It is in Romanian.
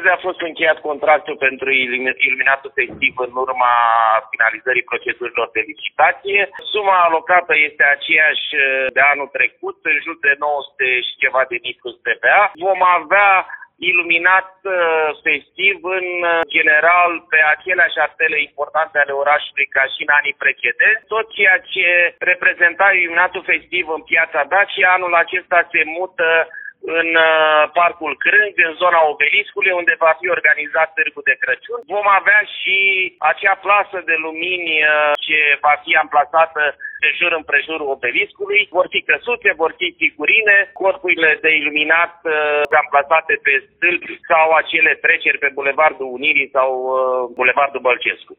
A fost încheiat contractul pentru iluminatul festiv în urma finalizării procedurilor de licitație. Suma alocată este aceeași de anul trecut, în jur de 900 și ceva de mii plus TVA. Vom avea iluminat festiv în general pe aceleași artere importante ale orașului ca și în anii precedenți. Tot ceea ce reprezenta iluminatul festiv în Piața Dacia, anul acesta se mută în Parcul Crânci, în zona Obeliscului, unde va fi organizat Târgul de Crăciun. Vom avea și acea plasă de lumini ce va fi amplasată de jur împrejurul Obeliscului. Vor fi căsuțe, vor fi figurine, corpurile de iluminat amplasate pe stâlpi sau acele treceri pe Bulevardul Unirii sau Bulevardul Bălcescu.